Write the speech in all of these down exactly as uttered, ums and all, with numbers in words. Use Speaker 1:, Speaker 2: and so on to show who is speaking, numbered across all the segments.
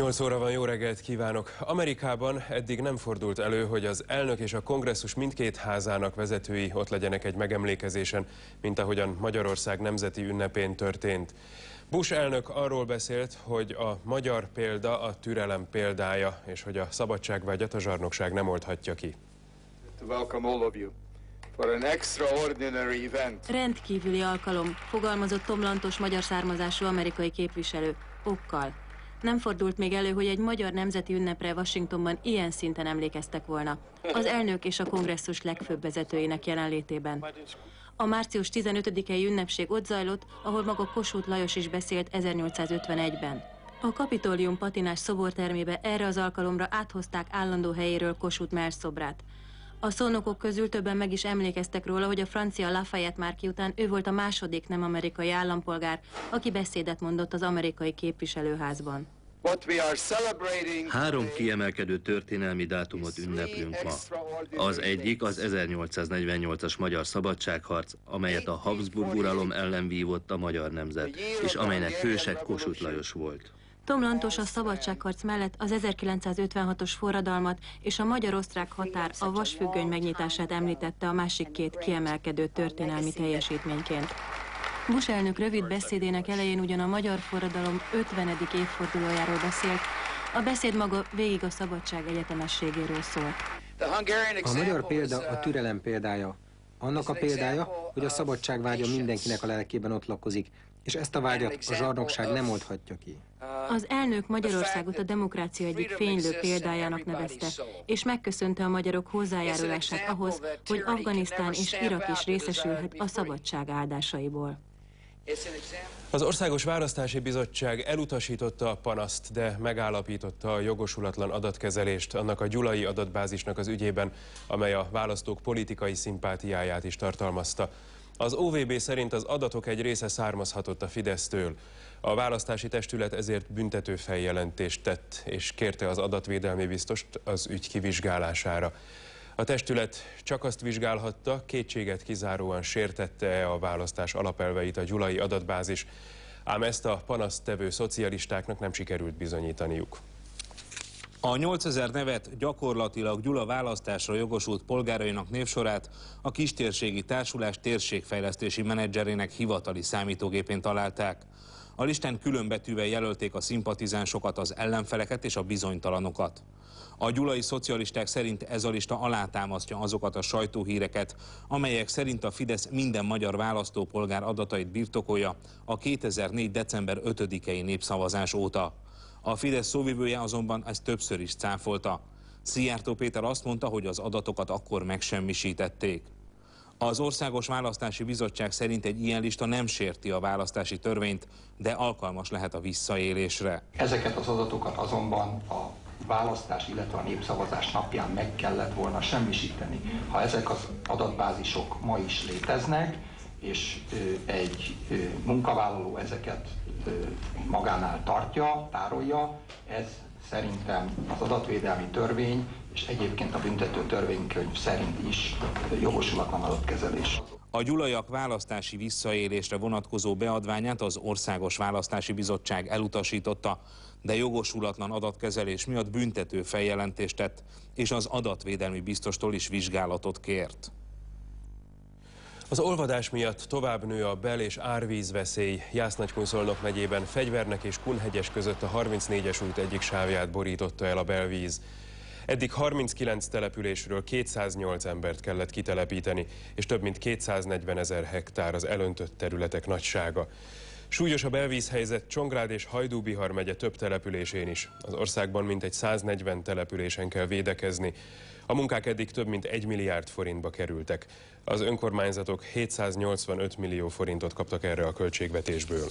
Speaker 1: nyolc óra van, jó reggelt kívánok! Amerikában eddig nem fordult elő, hogy az elnök és a kongresszus mindkét házának vezetői ott legyenek egy megemlékezésen, mint ahogyan Magyarország nemzeti ünnepén történt. Bush elnök arról beszélt, hogy a magyar példa a türelem példája, és hogy a szabadságvágyat a zsarnokság nem oldhatja ki.
Speaker 2: Rendkívüli alkalom, fogalmazott Tomlantos magyar származású amerikai képviselő, okkal. Nem fordult még elő, hogy egy magyar nemzeti ünnepre Washingtonban ilyen szinten emlékeztek volna, az elnök és a kongresszus legfőbb vezetőinek jelenlétében. A március tizenötödikei ünnepség ott zajlott, ahol maga Kossuth Lajos is beszélt ezernyolcszázötvenegyben. A Kapitolium patinás szobortermébe erre az alkalomra áthozták állandó helyéről Kossuth mellszobrát. A szónokok közül többen meg is emlékeztek róla, hogy a francia Lafayette márki után ő volt a második nem amerikai állampolgár, aki beszédet mondott az amerikai képviselőházban.
Speaker 3: Három kiemelkedő történelmi dátumot ünneplünk ma. Az egyik az ezernyolcszáznegyvennyolcas magyar szabadságharc, amelyet a Habsburg uralom ellen vívott a magyar nemzet, és amelynek hőse Kossuth Lajos volt.
Speaker 2: Tomlantos a szabadságharc mellett az ezerkilencszázötvenhatos forradalmat és a magyar-osztrák határ, a vasfüggöny megnyitását említette a másik két kiemelkedő történelmi teljesítményként. Bush elnök rövid beszédének elején ugyan a magyar forradalom ötvenedik évfordulójáról beszélt, a beszéd maga végig a szabadság egyetemességéről szólt.
Speaker 4: A magyar példa a türelem példája. Annak a példája, hogy a szabadságvágya mindenkinek a lelkében ott lakozik, és ezt a vágyat a zsarnokság nem oldhatja ki.
Speaker 2: Az elnök Magyarországot a demokrácia egyik fénylő példájának nevezte, és megköszönte a magyarok hozzájárulását ahhoz, hogy Afganisztán és Irak is részesülhet a szabadság áldásaiból.
Speaker 1: Az Országos Választási Bizottság elutasította a panaszt, de megállapította a jogosulatlan adatkezelést annak a gyulai adatbázisnak az ügyében, amely a választók politikai szimpátiáját is tartalmazta. Az o vé bé szerint az adatok egy része származhatott a Fidesztől. A választási testület ezért büntető feljelentést tett, és kérte az adatvédelmi biztost az ügy kivizsgálására. A testület csak azt vizsgálhatta, kétséget kizáróan sértette-e a választás alapelveit a gyulai adatbázis, ám ezt a panaszt tevő szocialistáknak nem sikerült bizonyítaniuk.
Speaker 5: A nyolcezer nevet gyakorlatilag Gyula választásra jogosult polgárainak névsorát a Kistérségi Társulás térségfejlesztési menedzserének hivatali számítógépén találták. A listán külön betűvel jelölték a szimpatizánsokat, az ellenfeleket és a bizonytalanokat. A gyulai szocialisták szerint ez a lista alátámasztja azokat a sajtóhíreket, amelyek szerint a Fidesz minden magyar választópolgár adatait birtokolja a kétezer-négy. december ötödikei népszavazás óta. A Fidesz szóvivője azonban ezt többször is cáfolta. Szijjártó Péter azt mondta, hogy az adatokat akkor megsemmisítették. Az Országos Választási Bizottság szerint egy ilyen lista nem sérti a választási törvényt, de alkalmas lehet a visszaélésre.
Speaker 6: Ezeket az adatokat azonban a választás, illetve a népszavazás napján meg kellett volna semmisíteni. Ha ezek az adatbázisok ma is léteznek, és egy munkavállaló ezeket magánál tartja, tárolja, ez szerintem az adatvédelmi törvény és egyébként a büntető törvénykönyv szerint is jogosulatlan adatkezelés.
Speaker 5: A gyulaiak választási visszaélésre vonatkozó beadványát az Országos Választási Bizottság elutasította, de jogosulatlan adatkezelés miatt büntető feljelentést tett, és az adatvédelmi biztostól is vizsgálatot kért.
Speaker 1: Az olvadás miatt tovább nő a bel- és árvízveszély. Jász-Nagykun-Szolnok megyében Fegyvernek és Kunhegyes között a harmincnégyes út egyik sávját borította el a belvíz. Eddig harminckilenc településről kétszáznyolc embert kellett kitelepíteni, és több mint kétszáznegyvenezer hektár az elöntött területek nagysága. Súlyos a belvízhelyzet Csongrád és Hajdú-Bihar megye több településén is. Az országban mintegy száznegyven településen kell védekezni. A munkák eddig több mint egy milliárd forintba kerültek. Az önkormányzatok hétszáznyolcvanöt millió forintot kaptak erre a költségvetésből.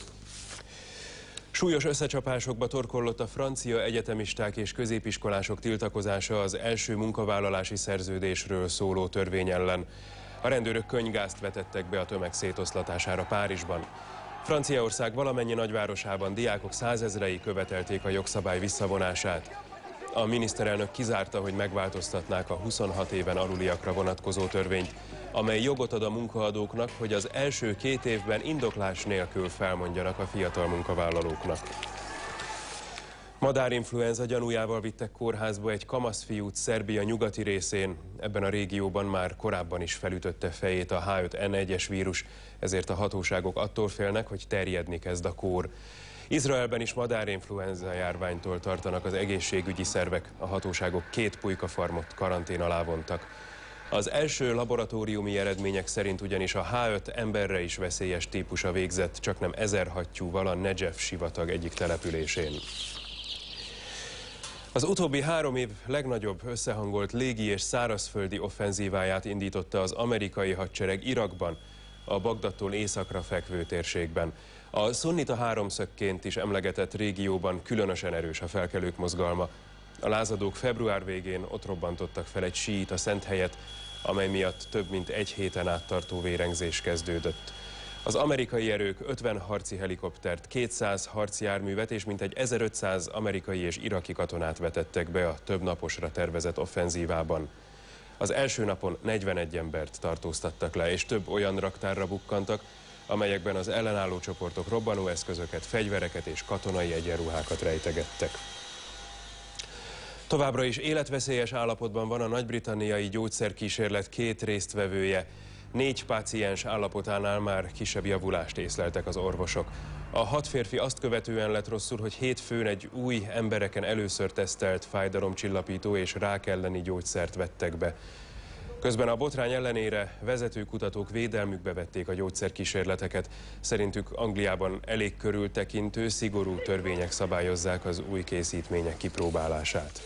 Speaker 1: Súlyos összecsapásokba torkollott a francia egyetemisták és középiskolások tiltakozása az első munkavállalási szerződésről szóló törvény ellen. A rendőrök könnygázt vetettek be a tömeg szétoszlatására Párizsban. Franciaország valamennyi nagyvárosában diákok százezrei követelték a jogszabály visszavonását. A miniszterelnök kizárta, hogy megváltoztatnák a huszonhat éven aluliakra vonatkozó törvényt, amely jogot ad a munkaadóknak, hogy az első két évben indoklás nélkül felmondjanak a fiatal munkavállalóknak. Madárinfluenza gyanújával vittek kórházba egy kamaszfiút Szerbia nyugati részén. Ebben a régióban már korábban is felütötte fejét a H öt N egyes vírus, ezért a hatóságok attól félnek, hogy terjedni kezd a kór. Izraelben is madárinfluenza járványtól tartanak az egészségügyi szervek, a hatóságok két pulykafarmot karantén alá vontak. Az első laboratóriumi eredmények szerint ugyanis a H öt emberre is veszélyes típusa végzett, csak nem ezer hattyúval a Negef sivatag egyik településén. Az utóbbi három év legnagyobb összehangolt légi és szárazföldi offenzíváját indította az amerikai hadsereg Irakban, a Bagdadtól északra fekvő térségben. A szunnita háromszögként is emlegetett régióban különösen erős a felkelők mozgalma. A lázadók február végén ott robbantottak fel egy síita szenthelyet, amely miatt több mint egy héten át tartó vérengzés kezdődött. Az amerikai erők ötven harci helikoptert, kétszáz harci járművet és mintegy ezerötszáz amerikai és iraki katonát vetettek be a több naposra tervezett offenzívában. Az első napon negyvenegy embert tartóztattak le, és több olyan raktárra bukkantak, amelyekben az ellenálló csoportok robbanóeszközöket, fegyvereket és katonai egyenruhákat rejtegettek. Továbbra is életveszélyes állapotban van a nagy-britanniai gyógyszerkísérlet két résztvevője. Négy páciens állapotánál már kisebb javulást észleltek az orvosok. A hat férfi azt követően lett rosszul, hogy hétfőn egy új embereken először tesztelt fájdalomcsillapító és rák elleni gyógyszert vettek be. Közben a botrány ellenére vezető kutatók védelmükbe vették a gyógyszerkísérleteket. Szerintük Angliában elég körültekintő, szigorú törvények szabályozzák az új készítmények kipróbálását.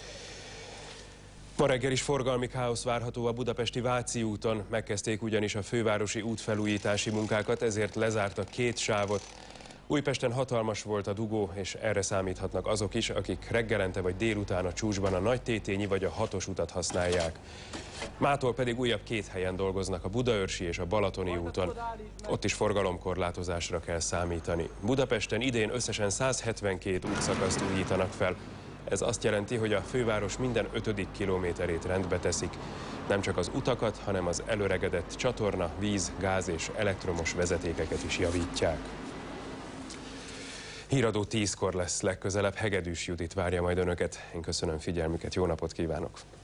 Speaker 1: Ma reggel is forgalmi káosz várható a budapesti Váci úton, megkezdték ugyanis a fővárosi útfelújítási munkákat, ezért lezártak két sávot. Újpesten hatalmas volt a dugó, és erre számíthatnak azok is, akik reggelente vagy délután a Csúcsban a Nagytétényi vagy a hatos utat használják. Mától pedig újabb két helyen dolgoznak, a Budaörsi és a Balatoni úton. Ott is forgalomkorlátozásra kell számítani. Budapesten idén összesen száz hetvenkét útszakaszt újítanak fel. Ez azt jelenti, hogy a főváros minden ötödik kilométerét rendbe teszik. Nem csak az utakat, hanem az előregedett csatorna, víz, gáz és elektromos vezetékeket is javítják. Híradó tízkor lesz legközelebb, Hegedűs Judit várja majd önöket. Én köszönöm figyelmüket, jó napot kívánok!